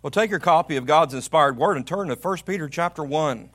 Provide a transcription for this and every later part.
Well, take your copy of God's inspired word and turn to 1 Peter chapter 1.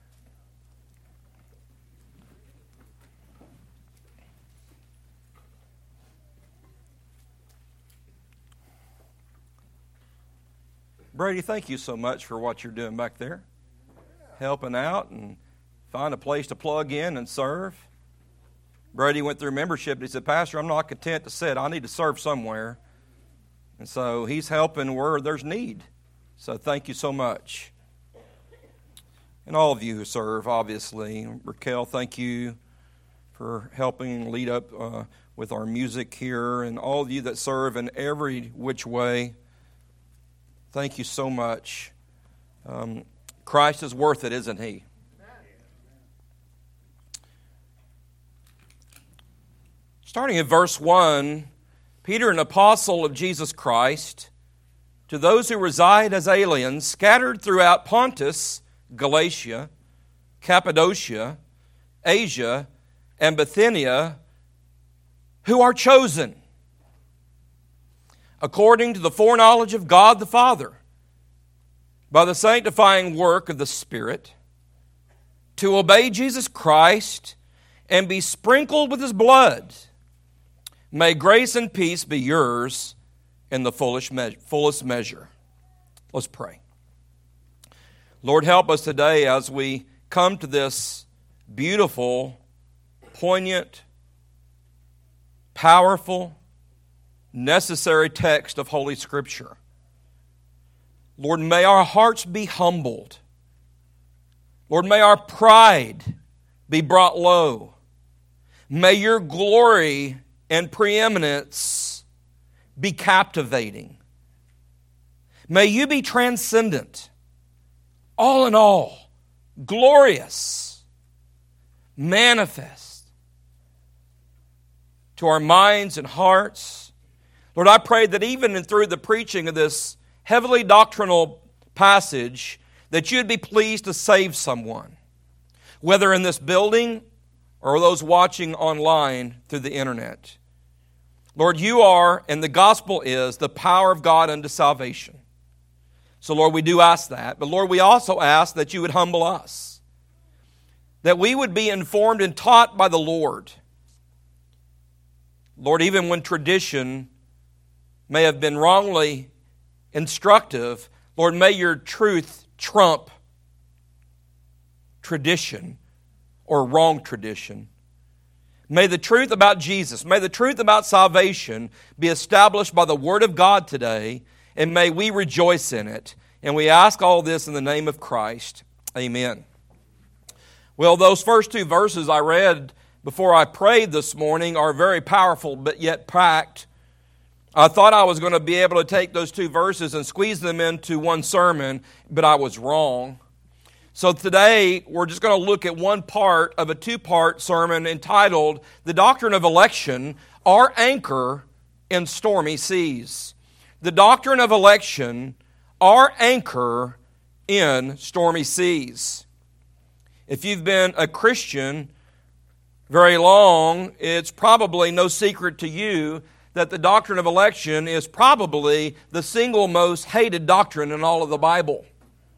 Brady, thank you so much for what you're doing back there. Helping out and find a place to plug in and serve. Brady went through membership and he said, Pastor, I'm not content to sit. I need to serve somewhere. And so he's helping where there's need. So thank you so much. And all of you who serve, obviously. Raquel, thank you for helping lead up with our music here. And all of you that serve in every which way, thank you so much. Christ is worth it, isn't He? Starting at verse 1, Peter, an apostle of Jesus Christ, to those who reside as aliens, scattered throughout Pontus, Galatia, Cappadocia, Asia, and Bithynia, who are chosen, according to the foreknowledge of God the Father, by the sanctifying work of the Spirit, to obey Jesus Christ and be sprinkled with His blood. May grace and peace be yours in the fullest measure. Let's pray. Lord, help us today as we come to this beautiful, poignant, powerful, necessary text of Holy Scripture. Lord, may our hearts be humbled. Lord, may our pride be brought low. May your glory and preeminence be captivating. May you be transcendent, all in all, glorious, manifest to our minds and hearts. Lord, I pray that even through the preaching of this heavily doctrinal passage, that you'd be pleased to save someone, whether in this building or those watching online through the internet. Lord, you are, and the gospel is, the power of God unto salvation. So, Lord, we do ask that. But, Lord, we also ask that you would humble us, that we would be informed and taught by the Lord. Lord, even when tradition may have been wrongly instructive, Lord, may your truth trump tradition or wrong tradition. May the truth about Jesus, may the truth about salvation be established by the Word of God today, and may we rejoice in it. And we ask all this in the name of Christ. Amen. Well, those first two verses I read before I prayed this morning are very powerful, but yet packed. I thought I was going to be able to take those two verses and squeeze them into one sermon, but I was wrong. So today, we're just going to look at one part of a two-part sermon entitled, The Doctrine of Election, Our Anchor in Stormy Seas. The Doctrine of Election, Our Anchor in Stormy Seas. If you've been a Christian very long, it's probably no secret to you that the doctrine of election is probably the single most hated doctrine in all of the Bible.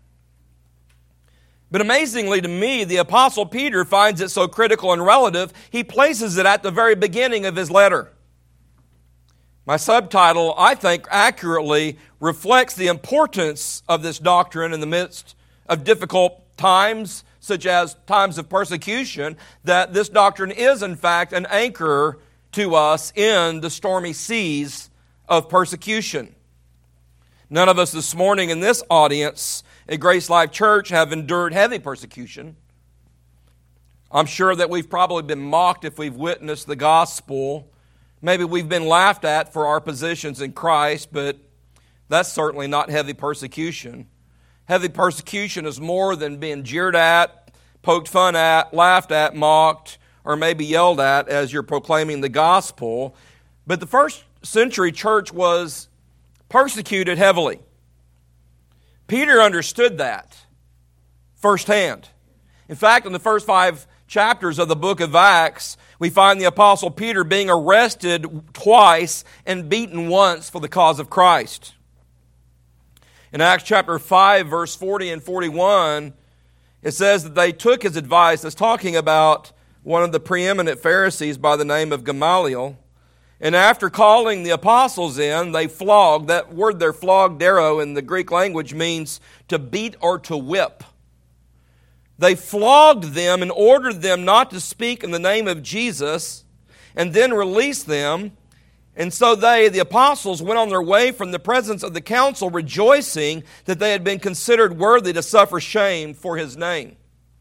But amazingly to me, the Apostle Peter finds it so critical and relative, he places it at the very beginning of his letter. My subtitle, I think, accurately reflects the importance of this doctrine in the midst of difficult times, such as times of persecution, that this doctrine is, in fact, an anchor to us in the stormy seas of persecution. None of us this morning in this audience at Grace Life Church have endured heavy persecution. I'm sure that we've probably been mocked if we've witnessed the gospel. Maybe we've been laughed at for our positions in Christ, but that's certainly not heavy persecution. Heavy persecution is more than being jeered at, poked fun at, laughed at, mocked, or maybe yelled at as you're proclaiming the gospel. But the first century church was persecuted heavily. Peter understood that firsthand. In fact, in the first 5 chapters of the book of Acts, we find the Apostle Peter being arrested twice and beaten once for the cause of Christ. In Acts chapter 5, verse 40 and 41, it says that they took his advice. It's talking about one of the preeminent Pharisees by the name of Gamaliel. And after calling the apostles in, they flogged. That word there, flogdero, in the Greek language means to beat or to whip. They flogged them and ordered them not to speak in the name of Jesus, and then released them. And so they, the apostles, went on their way from the presence of the council, rejoicing that they had been considered worthy to suffer shame for his name.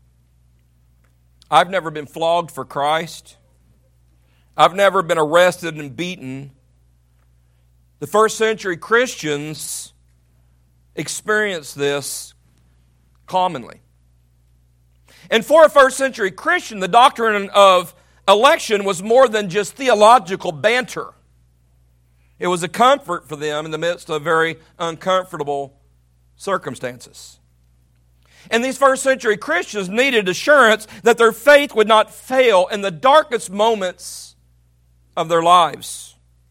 I've never been flogged for Christ. I've never been arrested and beaten. The first century Christians experienced this commonly. And for a first century Christian, the doctrine of election was more than just theological banter. It was a comfort for them in the midst of very uncomfortable circumstances. And these first century Christians needed assurance that their faith would not fail in the darkest moments of their lives.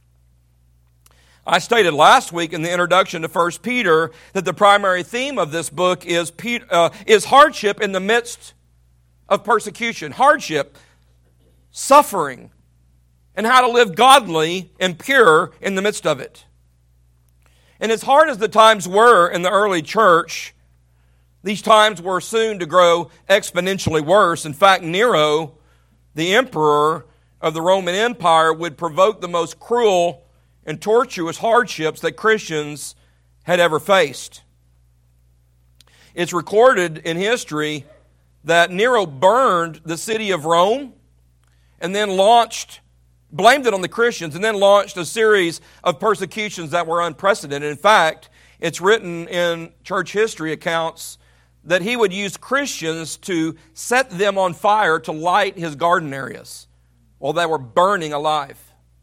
I stated last week in the introduction to 1 Peter that the primary theme of this book is hardship in the midst of persecution. Hardship, suffering, and how to live godly and pure in the midst of it. And as hard as the times were in the early church, these times were soon to grow exponentially worse. In fact, Nero, the emperor of the Roman Empire, would provoke the most cruel and tortuous hardships that Christians had ever faced. It's recorded in history that Nero burned the city of Rome and then blamed it on the Christians, and then launched a series of persecutions that were unprecedented. In fact, it's written in church history accounts that he would use Christians to set them on fire to light his garden areas while they were burning alive.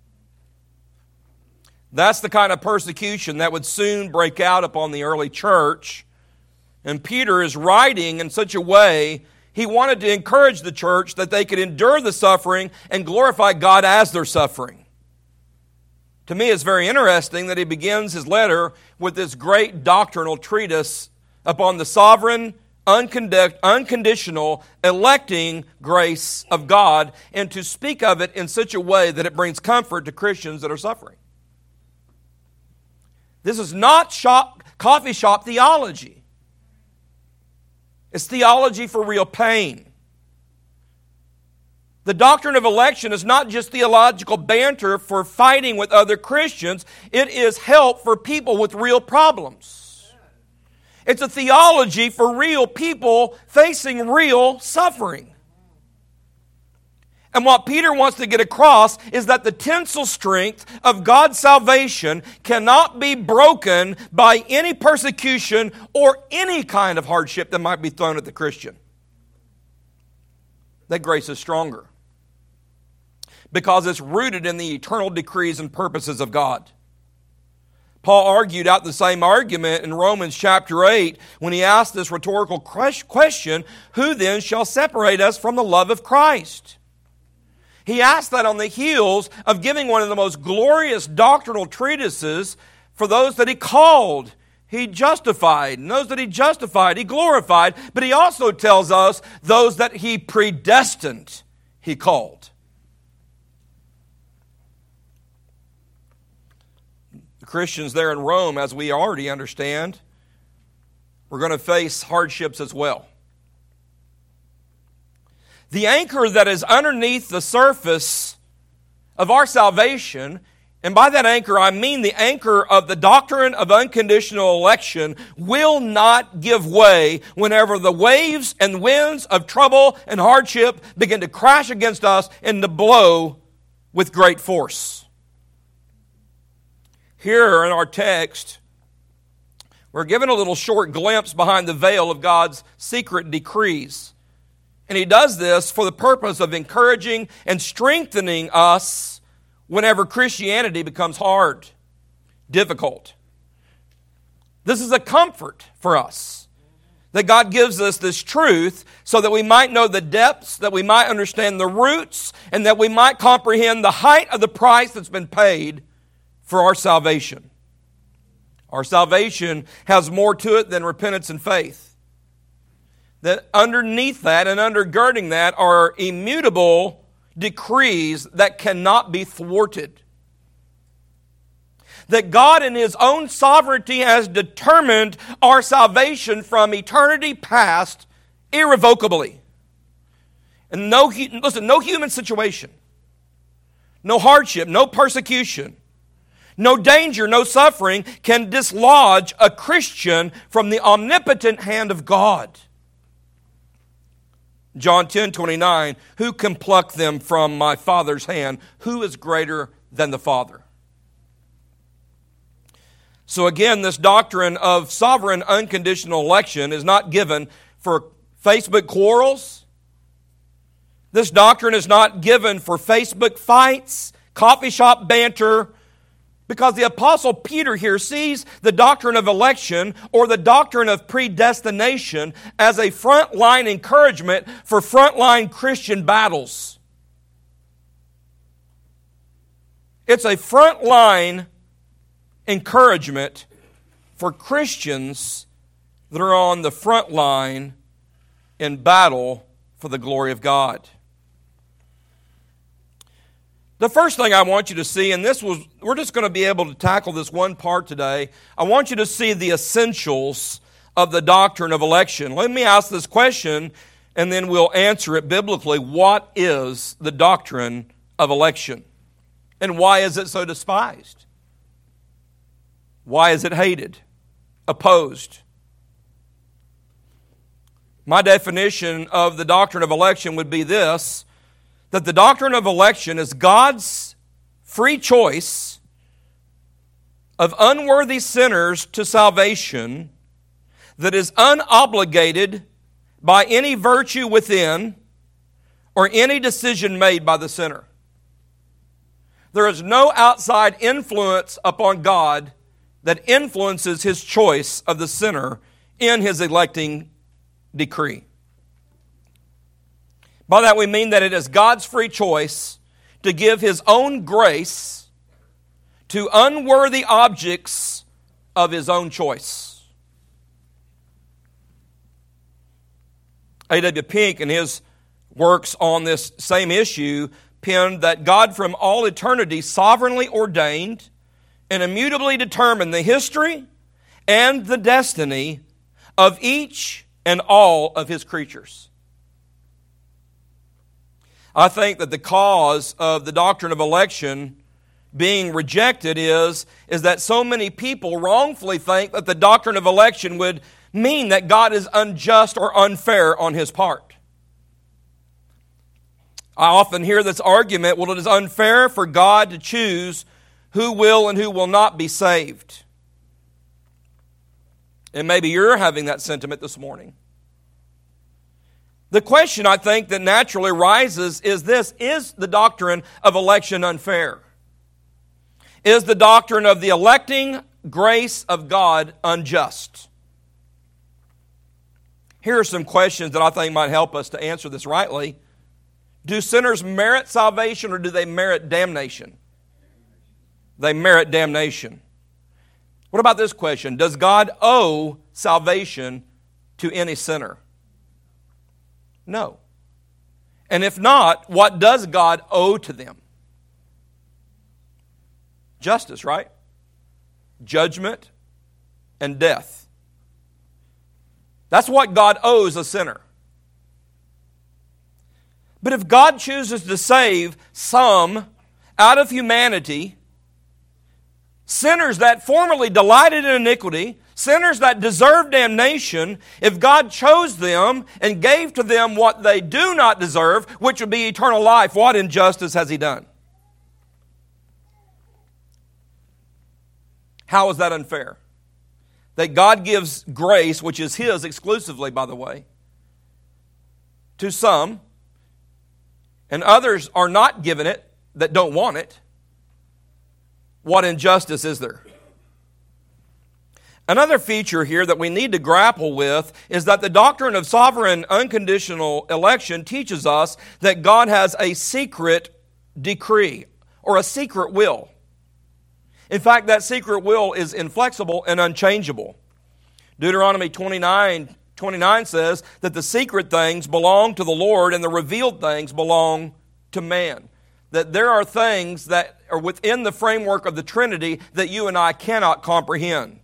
That's the kind of persecution that would soon break out upon the early church. And Peter is writing in such a way, he wanted to encourage the church that they could endure the suffering and glorify God as they're suffering. To me, it's very interesting that he begins his letter with this great doctrinal treatise upon the sovereign, unconditional, electing grace of God, and to speak of it in such a way that it brings comfort to Christians that are suffering. This is not coffee shop theology. It's theology for real pain. The doctrine of election is not just theological banter for fighting with other Christians. It is help for people with real problems. It's a theology for real people facing real suffering. And what Peter wants to get across is that the tensile strength of God's salvation cannot be broken by any persecution or any kind of hardship that might be thrown at the Christian. That grace is stronger because it's rooted in the eternal decrees and purposes of God. Paul argued out the same argument in Romans chapter 8 when he asked this rhetorical question, who then shall separate us from the love of Christ? He asked that on the heels of giving one of the most glorious doctrinal treatises for those that he called, he justified. And those that he justified, he glorified. But he also tells us those that he predestined, he called. The Christians there in Rome, as we already understand, were going to face hardships as well. The anchor that is underneath the surface of our salvation, and by that anchor I mean the anchor of the doctrine of unconditional election, will not give way whenever the waves and winds of trouble and hardship begin to crash against us and to blow with great force. Here in our text, we're given a little short glimpse behind the veil of God's secret decrees. And he does this for the purpose of encouraging and strengthening us whenever Christianity becomes hard, difficult. This is a comfort for us, that God gives us this truth so that we might know the depths, that we might understand the roots, and that we might comprehend the height of the price that's been paid for our salvation. Our salvation has more to it than repentance and faith. That underneath that and undergirding that are immutable decrees that cannot be thwarted. That God in His own sovereignty has determined our salvation from eternity past irrevocably. And no human situation, no hardship, no persecution, no danger, no suffering can dislodge a Christian from the omnipotent hand of God. John 10:29, who can pluck them from my Father's hand? Who is greater than the Father? So again, this doctrine of sovereign unconditional election is not given for Facebook quarrels. This doctrine is not given for Facebook fights, coffee shop banter, because the Apostle Peter here sees the doctrine of election or the doctrine of predestination as a frontline encouragement for frontline Christian battles. It's a frontline encouragement for Christians that are on the front line in battle for the glory of God. The first thing I want you to see, and we're just going to be able to tackle this one part today. I want you to see the essentials of the doctrine of election. Let me ask this question, and then we'll answer it biblically. What is the doctrine of election? And why is it so despised? Why is it hated, opposed? My definition of the doctrine of election would be this: that the doctrine of election is God's free choice of unworthy sinners to salvation that is unobligated by any virtue within or any decision made by the sinner. There is no outside influence upon God that influences His choice of the sinner in His electing decree. By that we mean that it is God's free choice to give His own grace to unworthy objects of His own choice. A.W. Pink, in his works on this same issue, penned that God from all eternity sovereignly ordained and immutably determined the history and the destiny of each and all of His creatures. I think that the cause of the doctrine of election being rejected is that so many people wrongfully think that the doctrine of election would mean that God is unjust or unfair on His part. I often hear this argument, well, it is unfair for God to choose who will and who will not be saved. And maybe you're having that sentiment this morning. The question, I think, that naturally rises is this: is the doctrine of election unfair? Is the doctrine of the electing grace of God unjust? Here are some questions that I think might help us to answer this rightly. Do sinners merit salvation or do they merit damnation? They merit damnation. What about this question? Does God owe salvation to any sinner? No. And if not, what does God owe to them? Justice, right? Judgment and death. That's what God owes a sinner. But if God chooses to save some out of humanity, sinners that formerly delighted in iniquity, sinners that deserve damnation, if God chose them and gave to them what they do not deserve, which would be eternal life, what injustice has He done? How is that unfair? That God gives grace, which is His exclusively, by the way, to some, and others are not given it that don't want it. What injustice is there? Another feature here that we need to grapple with is that the doctrine of sovereign unconditional election teaches us that God has a secret decree or a secret will. In fact, that secret will is inflexible and unchangeable. Deuteronomy 29 says that the secret things belong to the Lord and the revealed things belong to man. That there are things that are within the framework of the Trinity that you and I cannot comprehend.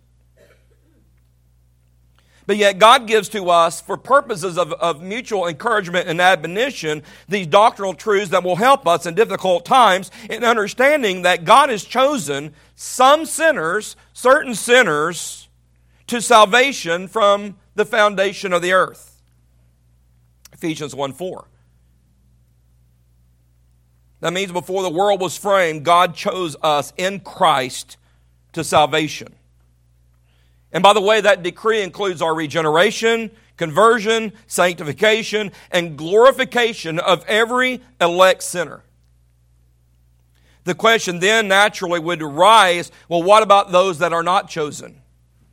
But yet God gives to us, for purposes of mutual encouragement and admonition, these doctrinal truths that will help us in difficult times in understanding that God has chosen some sinners, certain sinners, to salvation from the foundation of the earth. Ephesians 1:4. That means before the world was framed, God chose us in Christ to salvation. And by the way, that decree includes our regeneration, conversion, sanctification, and glorification of every elect sinner. The question then naturally would arise, well, what about those that are not chosen?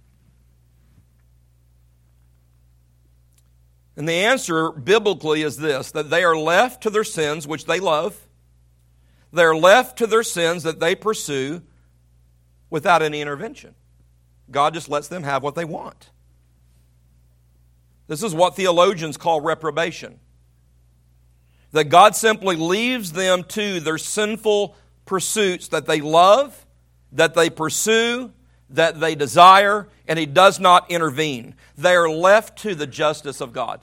And the answer biblically is this, that they are left to their sins, which they love. They are left to their sins that they pursue without any intervention. God just lets them have what they want. This is what theologians call reprobation. That God simply leaves them to their sinful pursuits that they love, that they pursue, that they desire, and He does not intervene. They are left to the justice of God.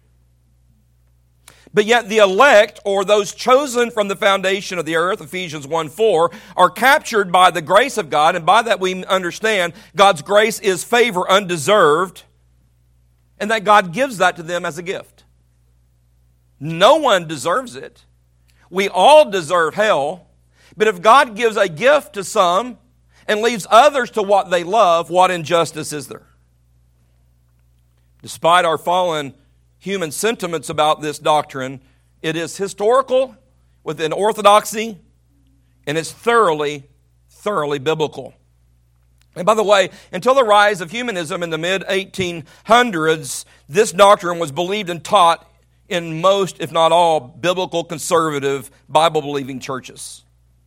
But yet the elect, or those chosen from the foundation of the earth, Ephesians 1:4, are captured by the grace of God, and by that we understand God's grace is favor undeserved, and that God gives that to them as a gift. No one deserves it. We all deserve hell, but if God gives a gift to some and leaves others to what they love, what injustice is there? Despite our fallen human sentiments about this doctrine, it is historical within orthodoxy, and it's thoroughly biblical. And by the way, until the rise of humanism in the mid-1800s, this doctrine was believed and taught in most, if not all, biblical, conservative, Bible-believing churches.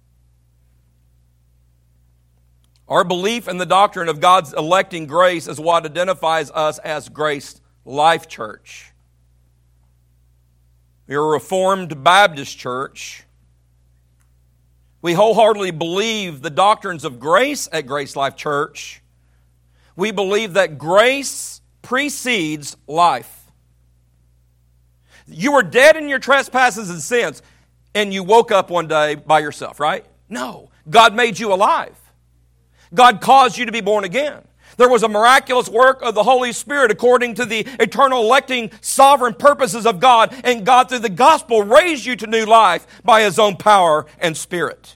Our belief in the doctrine of God's electing grace is what identifies us as Grace Life Church. We are a Reformed Baptist church. We wholeheartedly believe the doctrines of grace at Grace Life Church. We believe that grace precedes life. You were dead in your trespasses and sins, and you woke up one day by yourself, right? No. God made you alive. God caused you to be born again. There was a miraculous work of the Holy Spirit according to the eternal electing sovereign purposes of God, and God through the gospel raised you to new life by His own power and Spirit.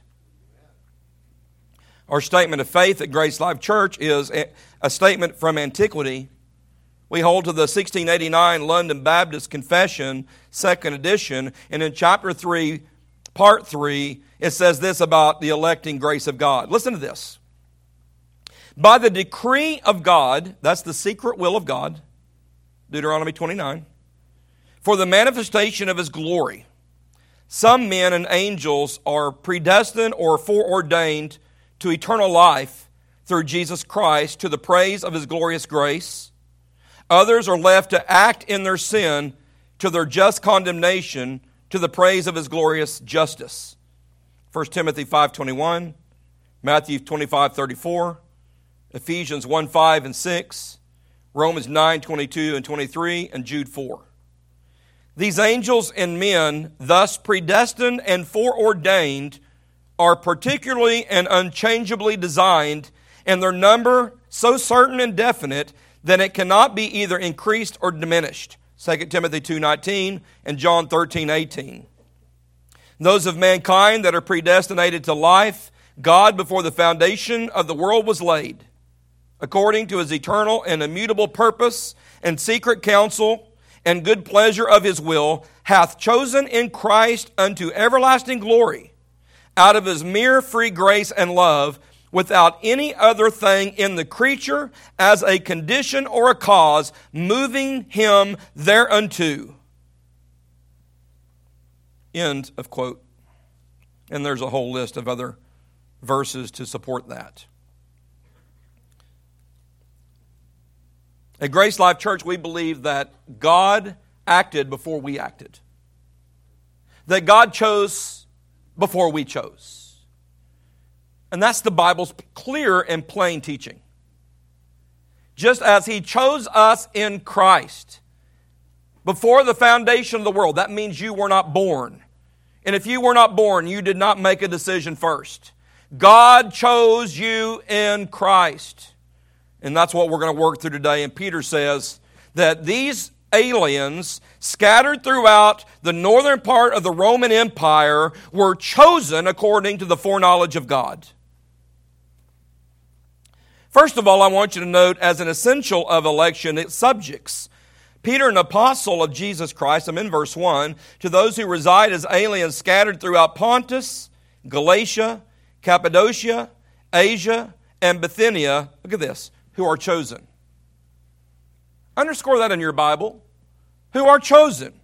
Our statement of faith at Grace Life Church is a statement from antiquity. We hold to the 1689 London Baptist Confession, 2nd edition, and in chapter 3, part 3, it says this about the electing grace of God. Listen to this. By the decree of God, that's the secret will of God, Deuteronomy 29, for the manifestation of His glory, some men and angels are predestined or foreordained to eternal life through Jesus Christ to the praise of His glorious grace. Others are left to act in their sin to their just condemnation to the praise of His glorious justice. 1 Timothy 5:21, Matthew 25:34, Ephesians 1:5 and 6, Romans 9:22 and 23, and Jude 4. These angels and men, thus predestined and foreordained, are particularly and unchangeably designed, and their number so certain and definite that it cannot be either increased or diminished. 2 Timothy 2:19 and John 13:18. Those of mankind that are predestinated to life, God before the foundation of the world was laid, according to His eternal and immutable purpose and secret counsel and good pleasure of His will, hath chosen in Christ unto everlasting glory, out of His mere free grace and love, without any other thing in the creature as a condition or a cause moving Him thereunto. End of quote. And there's a whole list of other verses to support that. At Grace Life Church, we believe that God acted before we acted. That God chose before we chose. And that's the Bible's clear and plain teaching. Just as He chose us in Christ before the foundation of the world, that means you were not born. And if you were not born, you did not make a decision first. God chose you in Christ. And that's what we're going to work through today. And Peter says that these aliens scattered throughout the northern part of the Roman Empire were chosen according to the foreknowledge of God. First of all, I want you to note as an essential of election, its subjects. Peter, an apostle of Jesus Christ, I'm in verse 1, to those who reside as aliens scattered throughout Pontus, Galatia, Cappadocia, Asia, and Bithynia, look at this, who are chosen. Underscore that in your Bible. Who are chosen.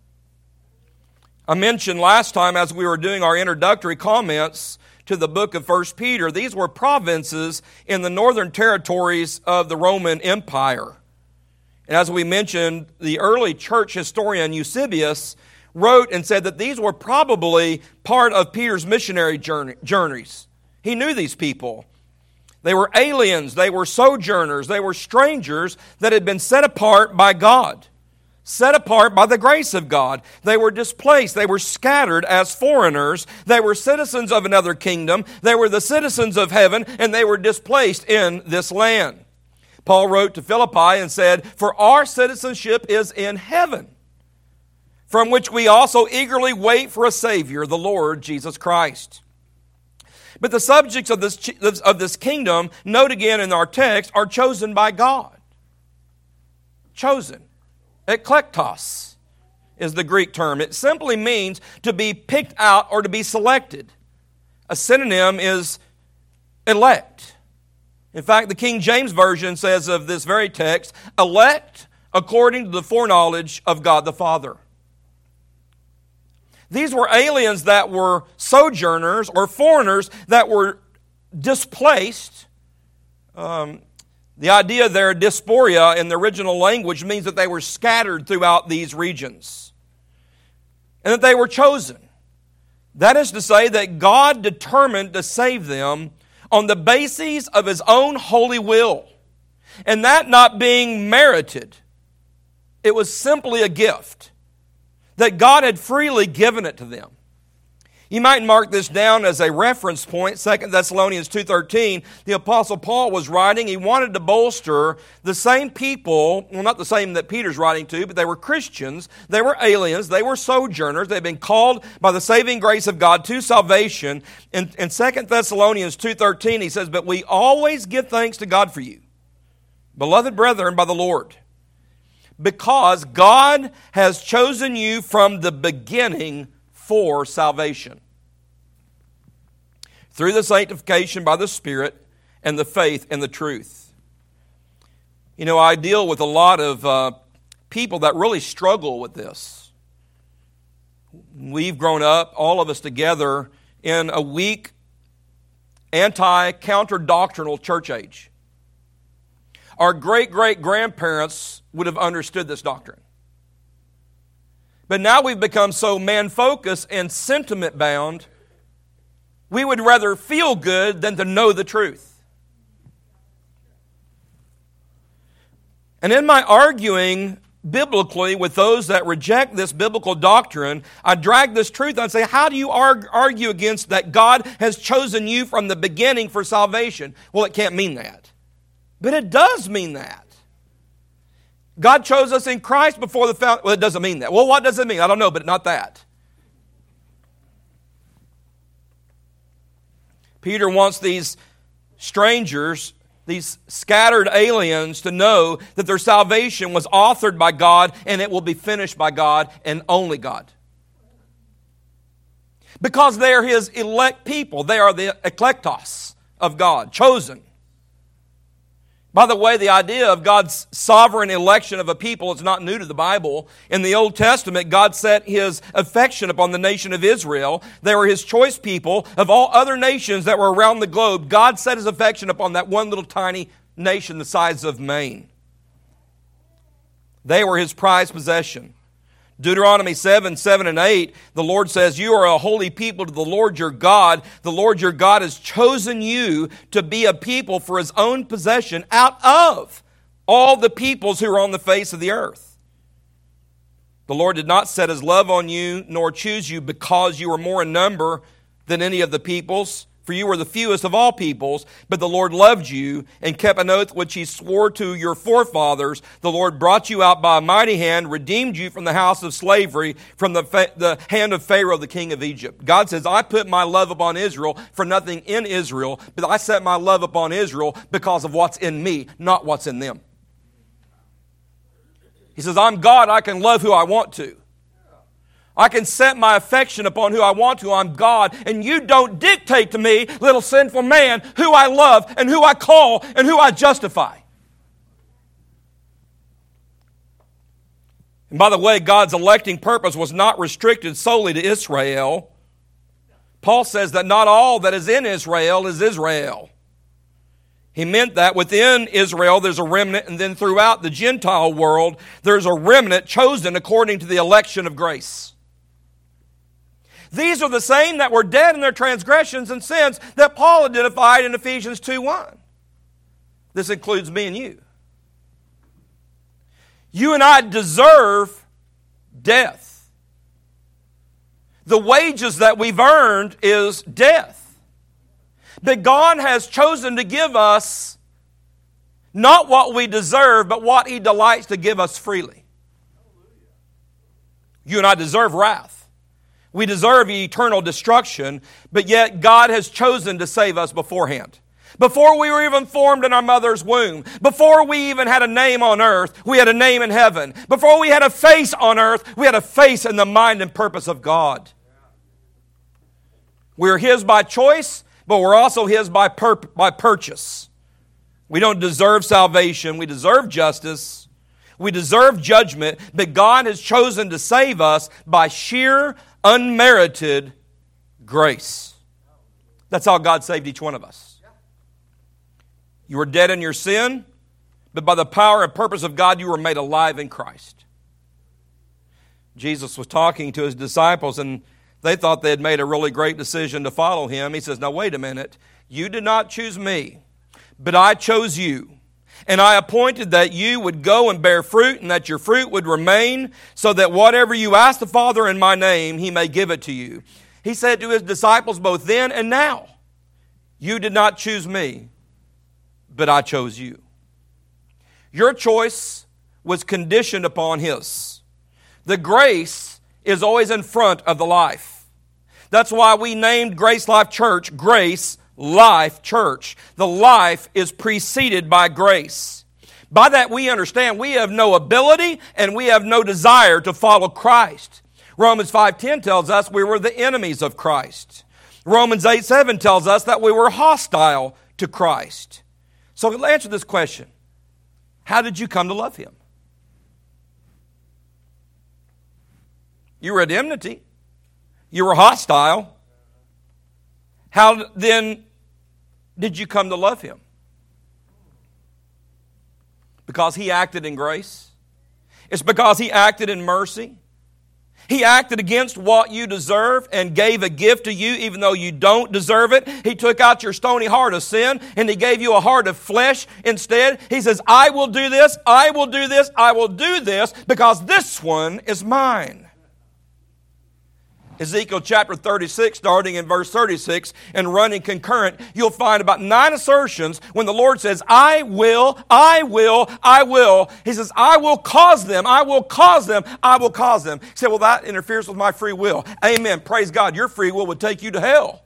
I mentioned last time as we were doing our introductory comments to the book of 1 Peter, these were provinces in the northern territories of the Roman Empire. And as we mentioned, the early church historian Eusebius wrote and said that these were probably part of Peter's missionary journeys. He knew these people. They were aliens, they were sojourners, they were strangers that had been set apart by God, set apart by the grace of God. They were displaced, they were scattered as foreigners, they were citizens of another kingdom, they were the citizens of heaven, and they were displaced in this land. Paul wrote to Philippi and said, "For our citizenship is in heaven, from which we also eagerly wait for a Savior, the Lord Jesus Christ." But the subjects of this kingdom, note again in our text, are chosen by God. Chosen. Eklektos is the Greek term. It simply means to be picked out or to be selected. A synonym is elect. In fact, the King James Version says of this very text, elect according to the foreknowledge of God the Father. These were aliens that were sojourners or foreigners that were displaced. The idea there, diaspora, in the original language means that they were scattered throughout these regions. And that they were chosen. That is to say that God determined to save them on the basis of His own holy will. And that not being merited. It was simply a gift. That God had freely given it to them. You might mark this down as a reference point. 2 Thessalonians 2:13, the Apostle Paul was writing. He wanted to bolster the same people, well, not the same that Peter's writing to, but they were Christians. They were aliens. They were sojourners. They'd been called by the saving grace of God to salvation. In 2 Thessalonians 2:13, he says, "But we always give thanks to God for you, beloved brethren by the Lord, because God has chosen you from the beginning for salvation, through the sanctification by the Spirit and the faith and the truth." You know, I deal with a lot of people that really struggle with this. We've grown up, all of us together, in a weak, counter-doctrinal church age. Our great-great-grandparents would have understood this doctrine. But now we've become so man-focused and sentiment-bound, we would rather feel good than to know the truth. And in my arguing biblically with those that reject this biblical doctrine, I drag this truth and say, how do you argue against that God has chosen you from the beginning for salvation? Well, it can't mean that. But it does mean that. God chose us in Christ before the foundation. Well, it doesn't mean that. Well, what does it mean? I don't know, but not that. Peter wants these strangers, these scattered aliens, to know that their salvation was authored by God and it will be finished by God and only God. Because they are His elect people. They are the eklektos of God, chosen. By the way, the idea of God's sovereign election of a people is not new to the Bible. In the Old Testament, God set His affection upon the nation of Israel. They were His choice people. Of all other nations that were around the globe, God set His affection upon that one little tiny nation the size of Maine. They were His prized possession. Deuteronomy 7, 7 and 8, the Lord says, "You are a holy people to the Lord your God. The Lord your God has chosen you to be a people for His own possession out of all the peoples who are on the face of the earth. The Lord did not set His love on you, nor choose you because you were more in number than any of the peoples. For you were the fewest of all peoples, but the Lord loved you and kept an oath which He swore to your forefathers. The Lord brought you out by a mighty hand, redeemed you from the house of slavery, from the hand of Pharaoh, the king of Egypt." God says, I put my love upon Israel for nothing in Israel, but I set my love upon Israel because of what's in me, not what's in them. He says, I'm God, I can love who I want to. I can set my affection upon who I want to. I'm God, and you don't dictate to me, little sinful man, who I love and who I call and who I justify. And by the way, God's electing purpose was not restricted solely to Israel. Paul says that not all that is in Israel is Israel. He meant that within Israel there's a remnant, and then throughout the Gentile world there's a remnant chosen according to the election of grace. These are the same that were dead in their transgressions and sins that Paul identified in Ephesians 2:1. This includes me and you. You and I deserve death. The wages that we've earned is death. But God has chosen to give us not what we deserve, but what He delights to give us freely. You and I deserve wrath. We deserve eternal destruction, but yet God has chosen to save us beforehand. Before we were even formed in our mother's womb, before we even had a name on earth, we had a name in heaven. Before we had a face on earth, we had a face in the mind and purpose of God. We're His by choice, but we're also His by purchase. We don't deserve salvation. We deserve justice. We deserve judgment, but God has chosen to save us by sheer unmerited grace. That's how God saved each one of us. You were dead in your sin, but by the power and purpose of God, you were made alive in Christ. Jesus was talking to His disciples, and they thought they had made a really great decision to follow Him. He says, now wait a minute. You did not choose me, but I chose you. And I appointed that you would go and bear fruit, and that your fruit would remain, so that whatever you ask the Father in my name, He may give it to you. He said to His disciples both then and now, you did not choose me, but I chose you. Your choice was conditioned upon His. The grace is always in front of the life. That's why we named Grace Life Church Grace Life Church. The life is preceded by grace. By that we understand we have no ability and we have no desire to follow Christ. Romans 5:10 tells us we were the enemies of Christ. Romans 8:7 tells us that we were hostile to Christ. So let's answer this question. How did you come to love Him? You were at enmity. You were hostile. How then did you come to love Him? Because He acted in grace. It's because He acted in mercy. He acted against what you deserve and gave a gift to you even though you don't deserve it. He took out your stony heart of sin and He gave you a heart of flesh instead. He says, I will do this, I will do this, I will do this because this one is mine. Ezekiel chapter 36, starting in verse 36 and running concurrent, you'll find about 9 assertions when the Lord says, I will, I will, I will. He says, I will cause them, I will cause them, I will cause them. You say, well, that interferes with my free will. Amen. Praise God. Your free will would take you to hell.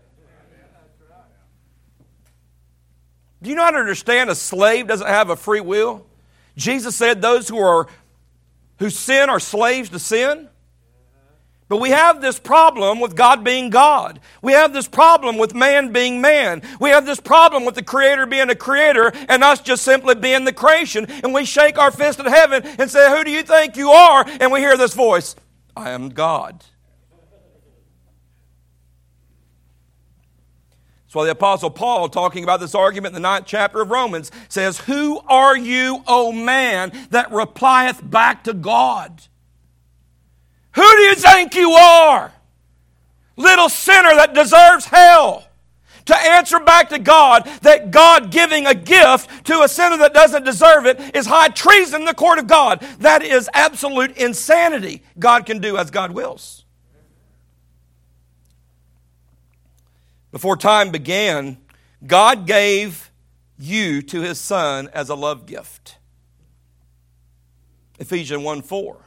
Do you not understand a slave doesn't have a free will? Jesus said those who sin are slaves to sin. But we have this problem with God being God. We have this problem with man being man. We have this problem with the Creator being a creator and us just simply being the creation. And we shake our fist at heaven and say, "Who do you think you are?" And we hear this voice, "I am God." That's why the Apostle Paul, talking about this argument in the 9th chapter of Romans, says, "Who are you, O man, that replieth back to God? Who do you think you are? Little sinner that deserves hell." To answer back to God that God giving a gift to a sinner that doesn't deserve it is high treason in the court of God. That is absolute insanity. God can do as God wills. Before time began, God gave you to His Son as a love gift. Ephesians 1:4.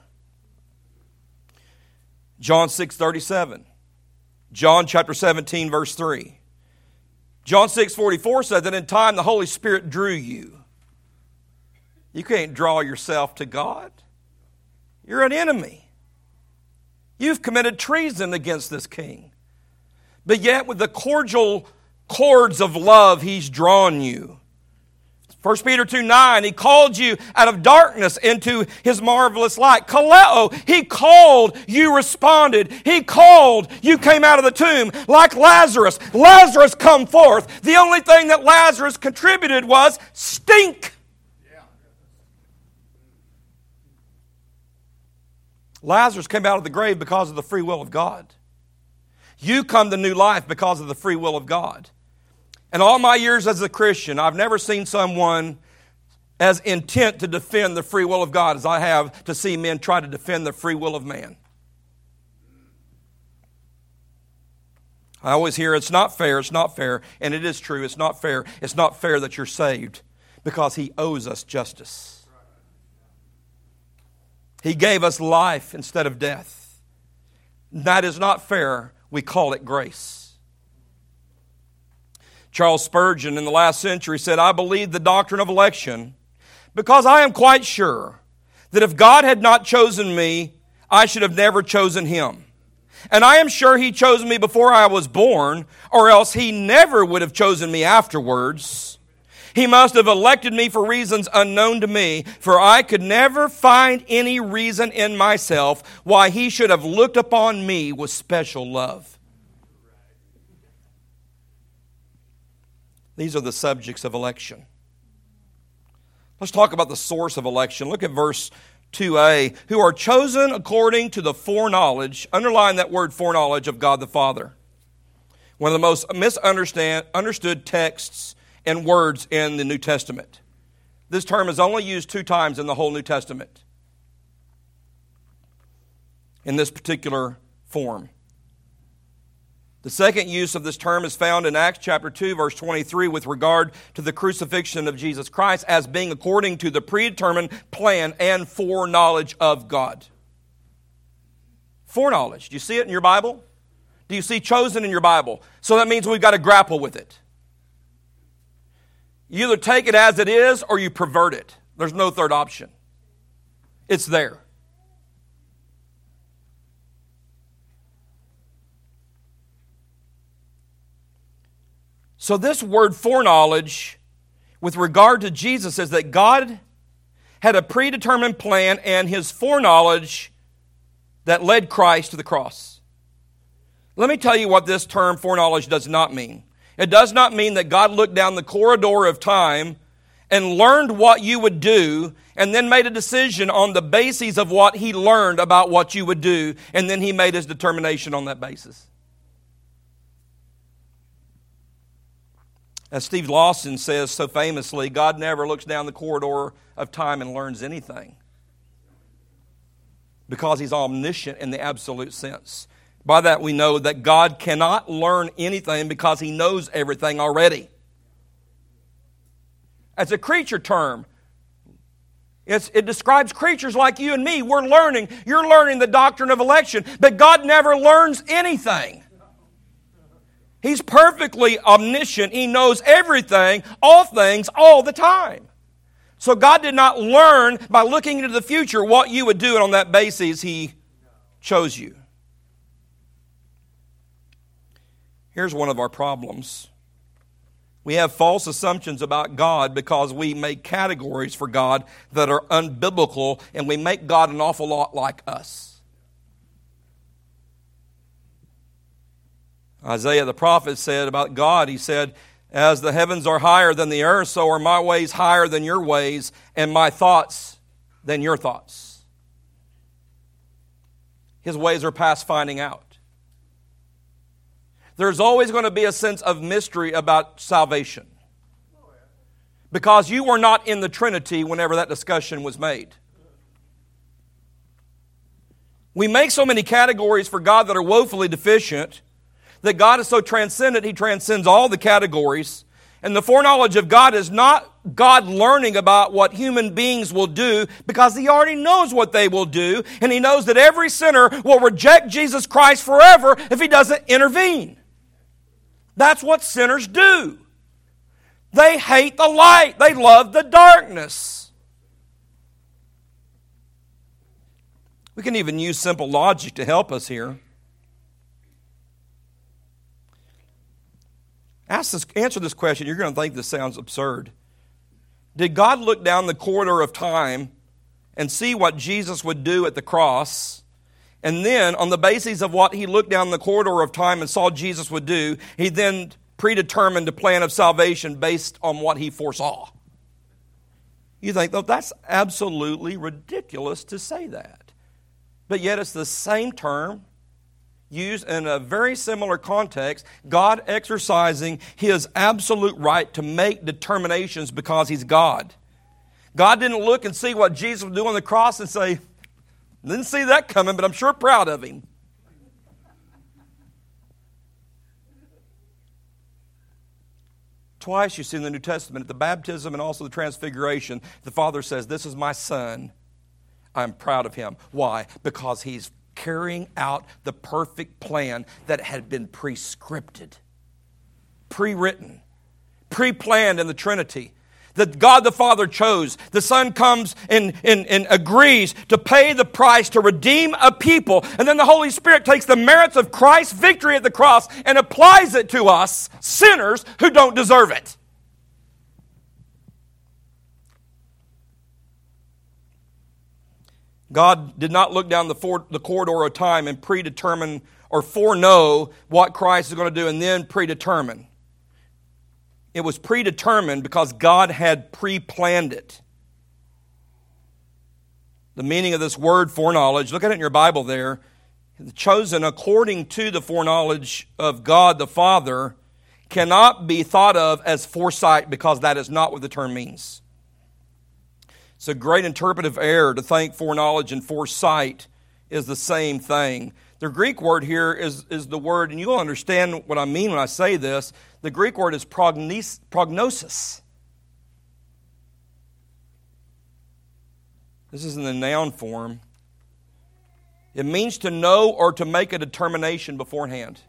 John 6:37. John chapter 17, verse 3. John 6:44 says that in time the Holy Spirit drew you. You can't draw yourself to God. You're an enemy. You've committed treason against this King. But yet with the cordial cords of love, He's drawn you. 1 Peter 2:9, He called you out of darkness into His marvelous light. Kaleo, He called, you responded. He called, you came out of the tomb. Like Lazarus. Lazarus come forth. The only thing that Lazarus contributed was stink. Lazarus came out of the grave because of the free will of God. You come to new life because of the free will of God. In all my years as a Christian, I've never seen someone as intent to defend the free will of God as I have to see men try to defend the free will of man. I always hear, "It's not fair, it's not fair." And it is true, it's not fair. It's not fair that you're saved because He owes us justice. He gave us life instead of death. That is not fair. We call it grace. Charles Spurgeon in the last century said, "I believe the doctrine of election because I am quite sure that if God had not chosen me, I should have never chosen Him. And I am sure He chose me before I was born, or else He never would have chosen me afterwards. He must have elected me for reasons unknown to me, for I could never find any reason in myself why He should have looked upon me with special love." These are the subjects of election. Let's talk about the source of election. Look at verse 2a. "Who are chosen according to the foreknowledge," underline that word foreknowledge, "of God the Father." One of the most misunderstood texts and words in the New Testament. This term is only used 2 times in the whole New Testament in this particular form. The second use of this term is found in Acts chapter 2, verse 23, with regard to the crucifixion of Jesus Christ as being according to the predetermined plan and foreknowledge of God. Foreknowledge. Do you see it in your Bible? Do you see chosen in your Bible? So that means we've got to grapple with it. You either take it as it is or you pervert it. There's no third option. It's there. So this word foreknowledge with regard to Jesus is that God had a predetermined plan and His foreknowledge that led Christ to the cross. Let me tell you what this term foreknowledge does not mean. It does not mean that God looked down the corridor of time and learned what you would do and then made a decision on the basis of what He learned about what you would do, and then He made His determination on that basis. As Steve Lawson says so famously, God never looks down the corridor of time and learns anything because He's omniscient in the absolute sense. By that we know that God cannot learn anything because He knows everything already. As a creature term, it describes creatures like you and me. We're learning. You're learning the doctrine of election, but God never learns anything. He's perfectly omniscient. He knows everything, all things, all the time. So God did not learn by looking into the future what you would do, and on that basis He chose you. Here's one of our problems. We have false assumptions about God because we make categories for God that are unbiblical, and we make God an awful lot like us. Isaiah the prophet said about God, he said, "As the heavens are higher than the earth, so are my ways higher than your ways, and my thoughts than your thoughts." His ways are past finding out. There's always going to be a sense of mystery about salvation, because you were not in the Trinity whenever that discussion was made. We make so many categories for God that are woefully deficient, that God is so transcendent, He transcends all the categories. And the foreknowledge of God is not God learning about what human beings will do, because He already knows what they will do, and He knows that every sinner will reject Jesus Christ forever if He doesn't intervene. That's what sinners do. They hate the light. They love the darkness. We can even use simple logic to help us here. Answer this question. You're going to think this sounds absurd. Did God look down the corridor of time and see what Jesus would do at the cross, and then on the basis of what He looked down the corridor of time and saw Jesus would do, He then predetermined a plan of salvation based on what He foresaw? You think, though, that's absolutely ridiculous to say that. But yet it's the same term used in a very similar context, God exercising His absolute right to make determinations because He's God. God didn't look and see what Jesus would do on the cross and say, "Didn't see that coming, but I'm sure proud of Him." Twice you see in the New Testament, at the baptism and also the transfiguration, the Father says, "This is my Son. I'm proud of Him." Why? Because He's carrying out the perfect plan that had been prescripted, pre-written, pre-planned in the Trinity, that God the Father chose. The Son comes and agrees to pay the price to redeem a people, and then the Holy Spirit takes the merits of Christ's victory at the cross and applies it to us, sinners who don't deserve it. God did not look down the corridor of time and predetermine or foreknow what Christ is going to do and then predetermine. It was predetermined because God had pre-planned it. The meaning of this word foreknowledge, look at it in your Bible there. Chosen according to the foreknowledge of God the Father cannot be thought of as foresight, because that is not what the term means. It's a great interpretive error to think foreknowledge and foresight is the same thing. The Greek word here is the word, and you'll understand what I mean when I say this. The Greek word is prognosis. This is in the noun form. It means to know or to make a determination beforehand.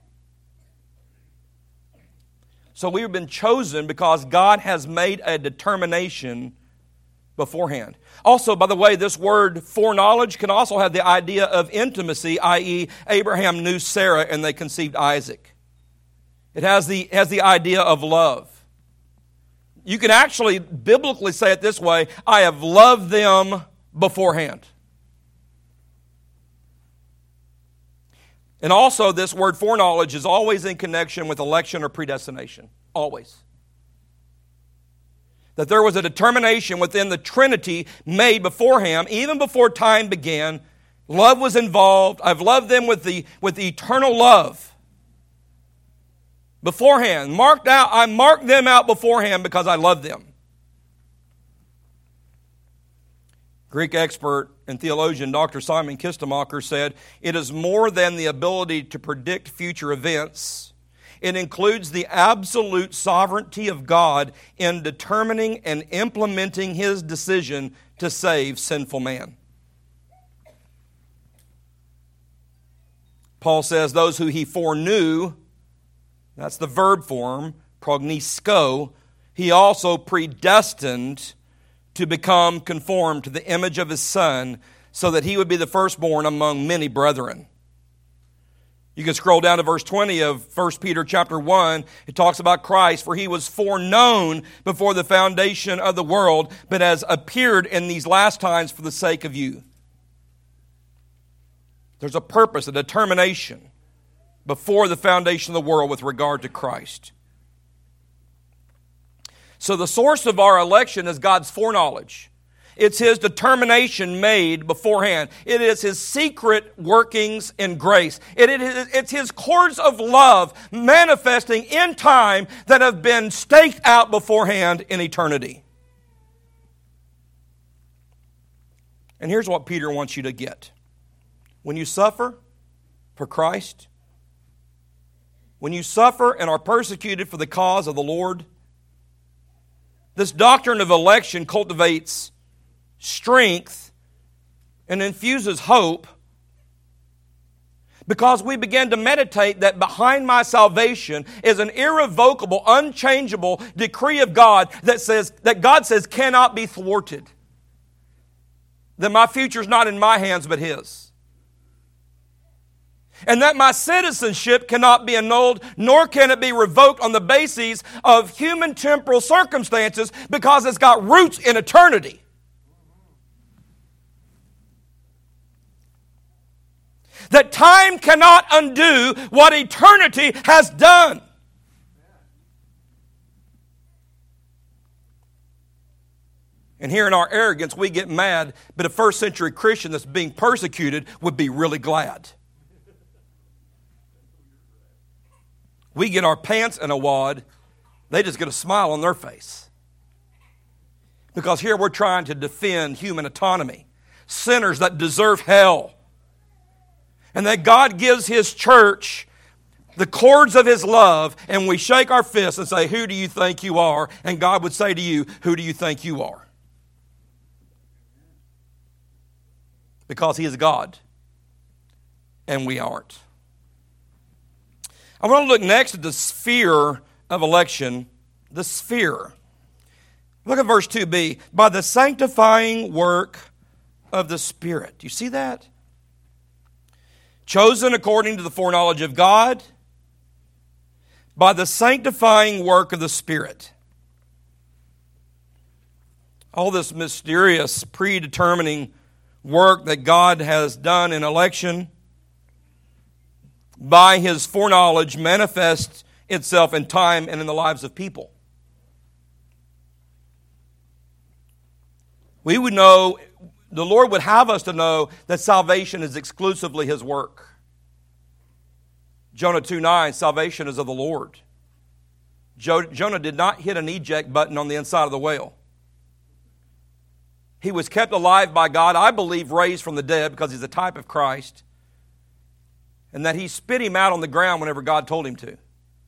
So we have been chosen because God has made a determination beforehand. Also, by the way, this word foreknowledge can also have the idea of intimacy, i.e., Abraham knew Sarah and they conceived Isaac. It has the idea of love. You can actually biblically say it this way: I have loved them beforehand. And also, this word foreknowledge is always in connection with election or predestination. Always. That there was a determination within the Trinity made beforehand, even before time began. Love was involved. I've loved them with the eternal love. Beforehand. I marked them out beforehand because I love them. Greek expert and theologian Dr. Simon Kistemacher said, "It is more than the ability to predict future events. It includes the absolute sovereignty of God in determining and implementing His decision to save sinful man." Paul says those who He foreknew, that's the verb form, prognisko, He also predestined to become conformed to the image of His Son, so that He would be the firstborn among many brethren. You can scroll down to verse 20 of 1 Peter chapter 1. It talks about Christ, for he was foreknown before the foundation of the world, but has appeared in these last times for the sake of you. There's a purpose, a determination before the foundation of the world with regard to Christ. So the source of our election is God's foreknowledge. It's His determination made beforehand. It is His secret workings in grace. It's His cords of love manifesting in time that have been staked out beforehand in eternity. And here's what Peter wants you to get. When you suffer for Christ, when you suffer and are persecuted for the cause of the Lord, this doctrine of election cultivates strength and infuses hope, because we begin to meditate that behind my salvation is an irrevocable, unchangeable decree of God that God says cannot be thwarted. That my future is not in my hands but His. And that my citizenship cannot be annulled, nor can it be revoked on the basis of human temporal circumstances, because it's got roots in eternity. That time cannot undo what eternity has done. And here in our arrogance, we get mad, but a first century Christian that's being persecuted would be really glad. We get our pants in a wad, they just get a smile on their face. Because here we're trying to defend human autonomy, sinners that deserve hell. And that God gives His church the cords of His love, and we shake our fists and say, who do you think you are? And God would say to you, who do you think you are? Because He is God, and we aren't. I want to look next at the sphere of election, the sphere. Look at verse 2b. By the sanctifying work of the Spirit. Do you see that? Chosen according to the foreknowledge of God, by the sanctifying work of the Spirit. All this mysterious, predetermining work that God has done in election, by His foreknowledge, manifests itself in time and in the lives of people. We would know, the Lord would have us to know that salvation is exclusively His work. Jonah 2:9, salvation is of the Lord. Jonah did not hit an eject button on the inside of the whale. He was kept alive by God, I believe raised from the dead, because he's a type of Christ, and that He spit him out on the ground whenever God told him to.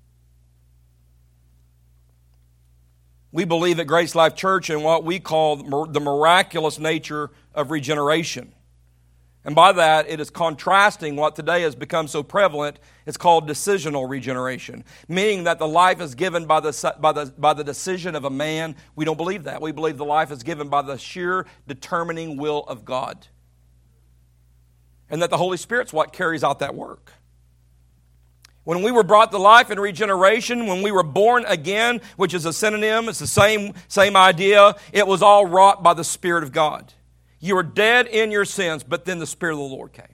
We believe at Grace Life Church in what we call the miraculous nature of regeneration. And by that, it is contrasting what today has become so prevalent. It's called decisional regeneration, meaning that the life is given by the decision of a man. We don't believe that. We believe the life is given by the sheer determining will of God. And that the Holy Spirit's what carries out that work. When we were brought to life in regeneration, when we were born again, which is a synonym, it's the same idea, it was all wrought by the Spirit of God. You were dead in your sins, but then the Spirit of the Lord came.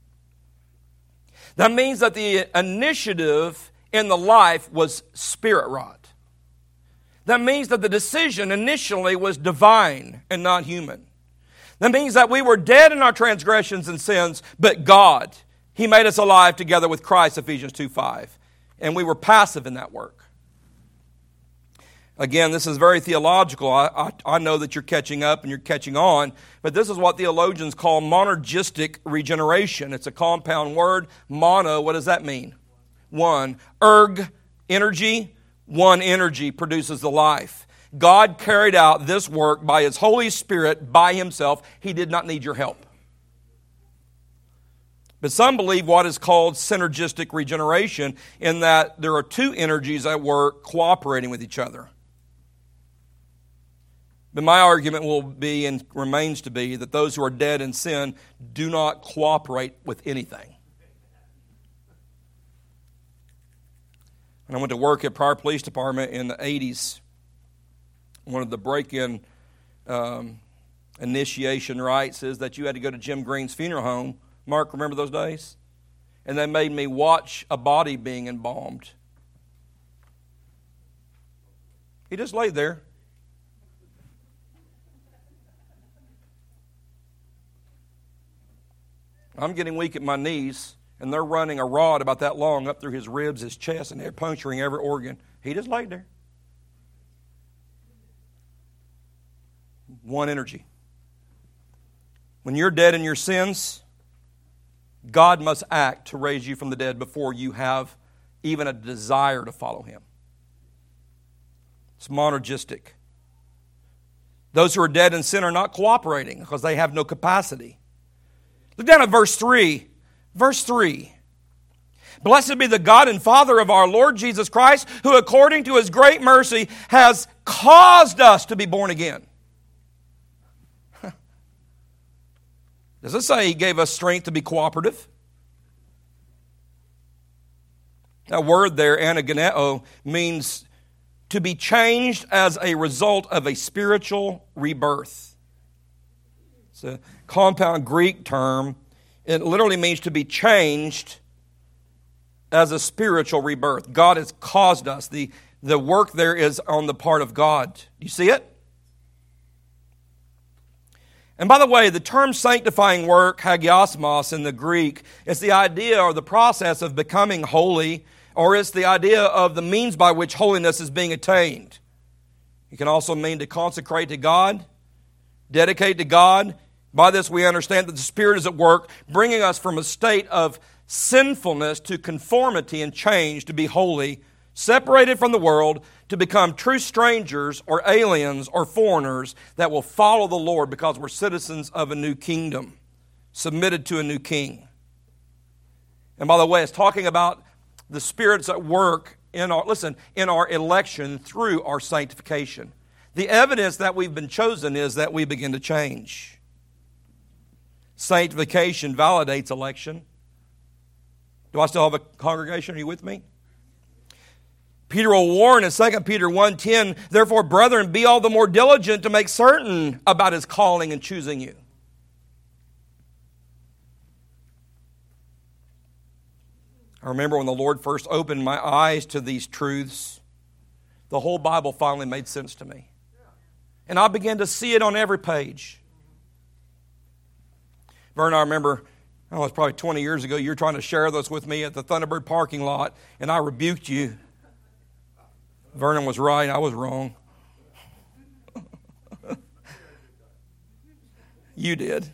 That means that the initiative in the life was Spirit-wrought. That means that the decision initially was divine and not human. That means that we were dead in our transgressions and sins, but God, He made us alive together with Christ, Ephesians 2:5. And we were passive in that work. Again, this is very theological. I know that you're catching up and you're catching on, but this is what theologians call monergistic regeneration. It's a compound word. Mono, what does that mean? One. Erg, energy. One energy produces the life. God carried out this work by His Holy Spirit by Himself. He did not need your help. But some believe what is called synergistic regeneration, in that there are two energies at work cooperating with each other. But my argument will be, and remains to be, that those who are dead in sin do not cooperate with anything. And I went to work at Pryor Police Department in the 80s. One of the break-in initiation rites is that you had to go to Jim Green's funeral home. Mark, remember those days? And they made me watch a body being embalmed. He just laid there. I'm getting weak at my knees, and they're running a rod about that long up through his ribs, his chest, and they're puncturing every organ. He just laid there. One energy. When you're dead in your sins, God must act to raise you from the dead before you have even a desire to follow Him. It's monergistic. Those who are dead in sin are not cooperating because they have no capacity. Look down at verse 3. Verse 3. Blessed be the God and Father of our Lord Jesus Christ, who according to His great mercy has caused us to be born again. Does it say He gave us strength to be cooperative? That word there, anageneo, means to be changed as a result of a spiritual rebirth. It's a compound Greek term. It literally means to be changed as a spiritual rebirth. God has caused us. The work there is on the part of God. Do you see it? And by the way, the term sanctifying work, hagiosmos in the Greek, is the idea or the process of becoming holy, or it's the idea of the means by which holiness is being attained. It can also mean to consecrate to God, dedicate to God. By this we understand that the Spirit is at work, bringing us from a state of sinfulness to conformity and change to be holy, separated from the world, to become true strangers or aliens or foreigners that will follow the Lord because we're citizens of a new kingdom, submitted to a new king. And by the way, it's talking about the Spirit's at work in our election through our sanctification. The evidence that we've been chosen is that we begin to change. Sanctification validates election. Do I still have a congregation? Are you with me? Peter will warn in 2 Peter 1:10, therefore, brethren, be all the more diligent to make certain about His calling and choosing you. I remember when the Lord first opened my eyes to these truths, the whole Bible finally made sense to me. And I began to see it on every page. Vern, I remember, it was probably 20 years ago, you were trying to share this with me at the Thunderbird parking lot, and I rebuked you. Vernon was right, I was wrong. You did.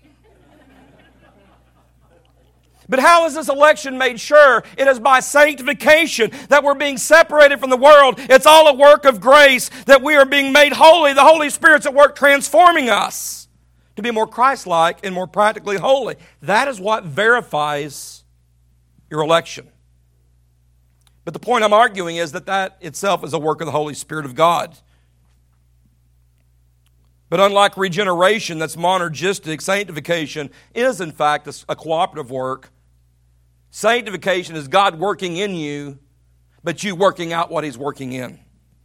But how is this election made sure? It is by sanctification that we're being separated from the world. It's all a work of grace that we are being made holy. The Holy Spirit's at work transforming us to be more Christ-like and more practically holy. That is what verifies your election. But the point I'm arguing is that itself is a work of the Holy Spirit of God. But unlike regeneration that's monergistic, sanctification is in fact a cooperative work. Sanctification is God working in you, but you working out what He's working in.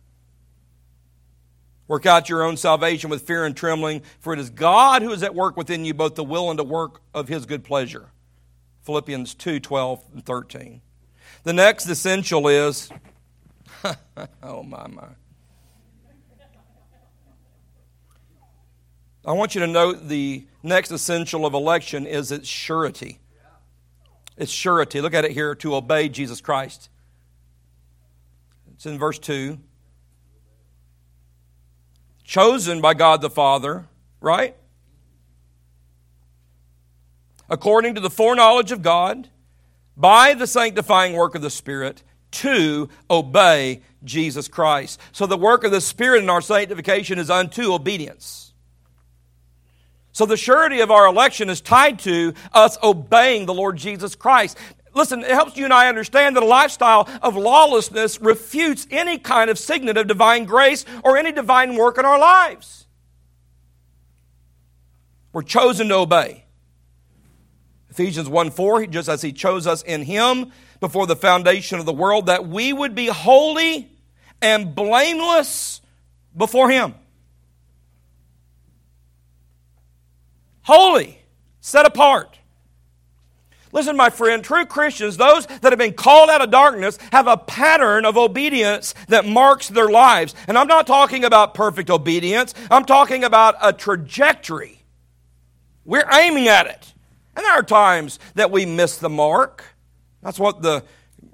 Work out your own salvation with fear and trembling, for it is God who is at work within you, both the will and the work of His good pleasure. Philippians 2:12 and 13. The next essential is, oh my. I want you to note the next essential of election is its surety. It's surety. Look at it here, to obey Jesus Christ. It's in verse 2. Chosen by God the Father, right? According to the foreknowledge of God, by the sanctifying work of the Spirit, to obey Jesus Christ. So the work of the Spirit in our sanctification is unto obedience. So the surety of our election is tied to us obeying the Lord Jesus Christ. Listen, it helps you and I understand that a lifestyle of lawlessness refutes any kind of signet of divine grace or any divine work in our lives. We're chosen to obey. Ephesians 1:4, just as He chose us in Him before the foundation of the world, that we would be holy and blameless before Him. Holy, set apart. Listen, my friend, true Christians, those that have been called out of darkness, have a pattern of obedience that marks their lives. And I'm not talking about perfect obedience. I'm talking about a trajectory. We're aiming at it. And there are times that we miss the mark. That's what the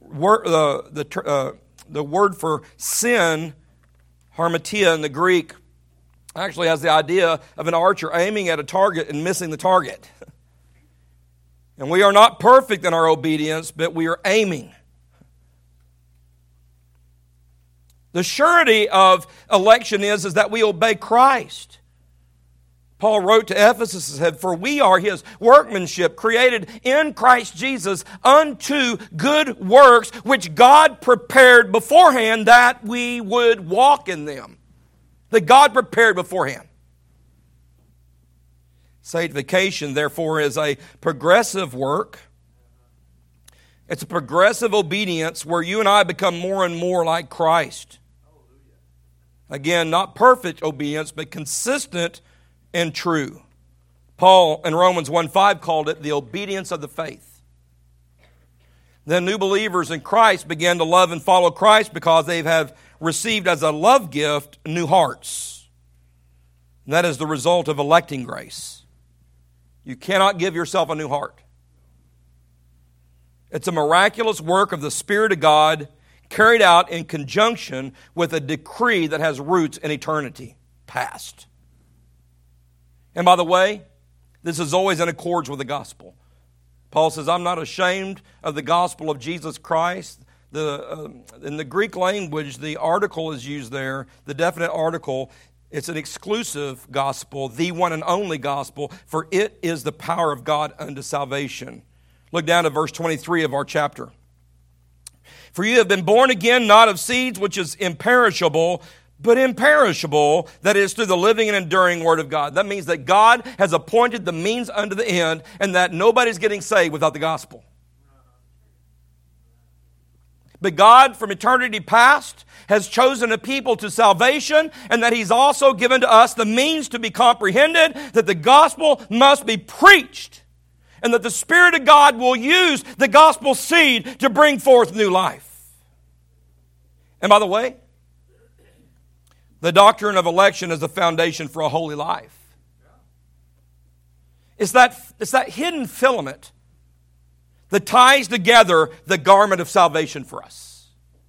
word for sin, harmatia in the Greek, actually has the idea of an archer aiming at a target and missing the target. And we are not perfect in our obedience, but we are aiming. The surety of election is that we obey Christ. Paul wrote to Ephesus and said, "For we are His workmanship, created in Christ Jesus unto good works, which God prepared beforehand that we would walk in them." That God prepared beforehand. Sanctification, therefore, is a progressive work. It's a progressive obedience where you and I become more and more like Christ. Again, not perfect obedience, but consistent and true. Paul in Romans 1:5 called it the obedience of the faith. Then new believers in Christ began to love and follow Christ because they have received as a love gift new hearts. And that is the result of electing grace. You cannot give yourself a new heart. It's a miraculous work of the Spirit of God carried out in conjunction with a decree that has roots in eternity past. And by the way, this is always in accord with the gospel. Paul says, "I'm not ashamed of the gospel of Jesus Christ." In the Greek language, the article is used there, the definite article. It's an exclusive gospel, the one and only gospel, for it is the power of God unto salvation. Look down to verse 23 of our chapter. "For you have been born again, not of seeds which is imperishable, but imperishable, that is through the living and enduring Word of God." That means that God has appointed the means unto the end, and that nobody's getting saved without the gospel. But God, from eternity past, has chosen a people to salvation, and that He's also given to us the means to be comprehended, that the gospel must be preached, and that the Spirit of God will use the gospel seed to bring forth new life. And by the way, the doctrine of election is the foundation for a holy life. It's that hidden filament that ties together the garment of salvation for us.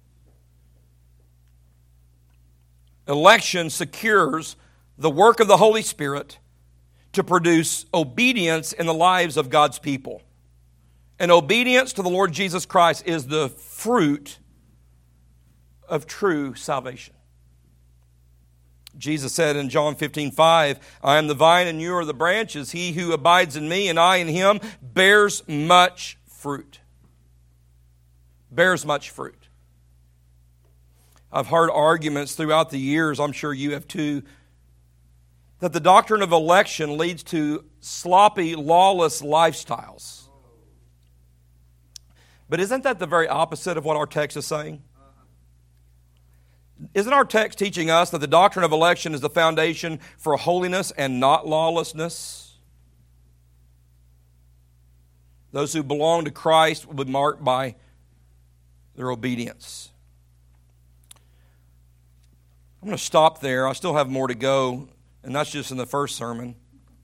Election secures the work of the Holy Spirit to produce obedience in the lives of God's people. And obedience to the Lord Jesus Christ is the fruit of true salvation. Jesus said in John 15:5, "I am the vine and you are the branches. He who abides in me and I in him bears much fruit." Bears much fruit. I've heard arguments throughout the years, I'm sure you have too, that the doctrine of election leads to sloppy, lawless lifestyles. But isn't that the very opposite of what our text is saying? Isn't our text teaching us that the doctrine of election is the foundation for holiness and not lawlessness? Those who belong to Christ will be marked by their obedience. I'm going to stop there. I still have more to go, and that's just in the first sermon.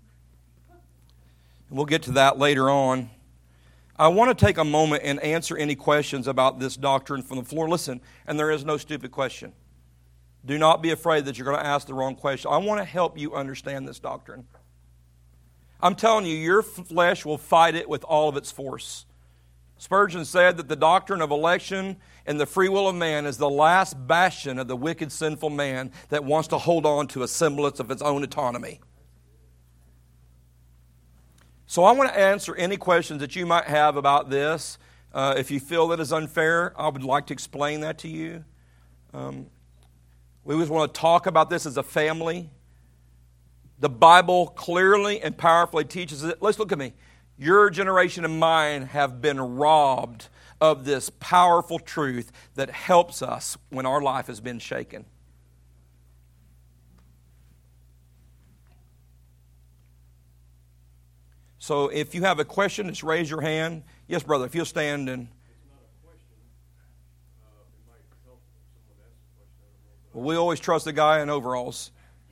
And we'll get to that later on. I want to take a moment and answer any questions about this doctrine from the floor. Listen, and there is no stupid question. Do not be afraid that you're going to ask the wrong question. I want to help you understand this doctrine. I'm telling you, your flesh will fight it with all of its force. Spurgeon said that the doctrine of election and the free will of man is the last bastion of the wicked, sinful man that wants to hold on to a semblance of its own autonomy. So I want to answer any questions that you might have about this. If you feel that is unfair, I would like to explain that to you. We always want to talk about this as a family. The Bible clearly and powerfully teaches it. Let's look at me. Your generation and mine have been robbed of this powerful truth that helps us when our life has been shaken. So if you have a question, just raise your hand. Yes, brother, if you'll stand and... It's not a question. It might help if someone asks a question. Well, we always trust the guy in overalls.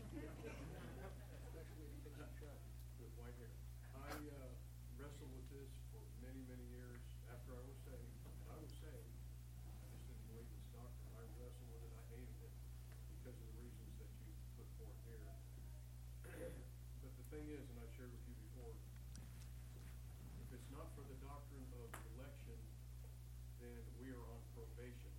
With white hair. I wrestled with this for many, many years after I was saved. And I was saved. I just didn't believe this doctrine. I wrestled with it. I hated it because of the reasons that you put forth here. But the thing is, and I shared with you before, if it's not for the doctrine of election, then we are on probation.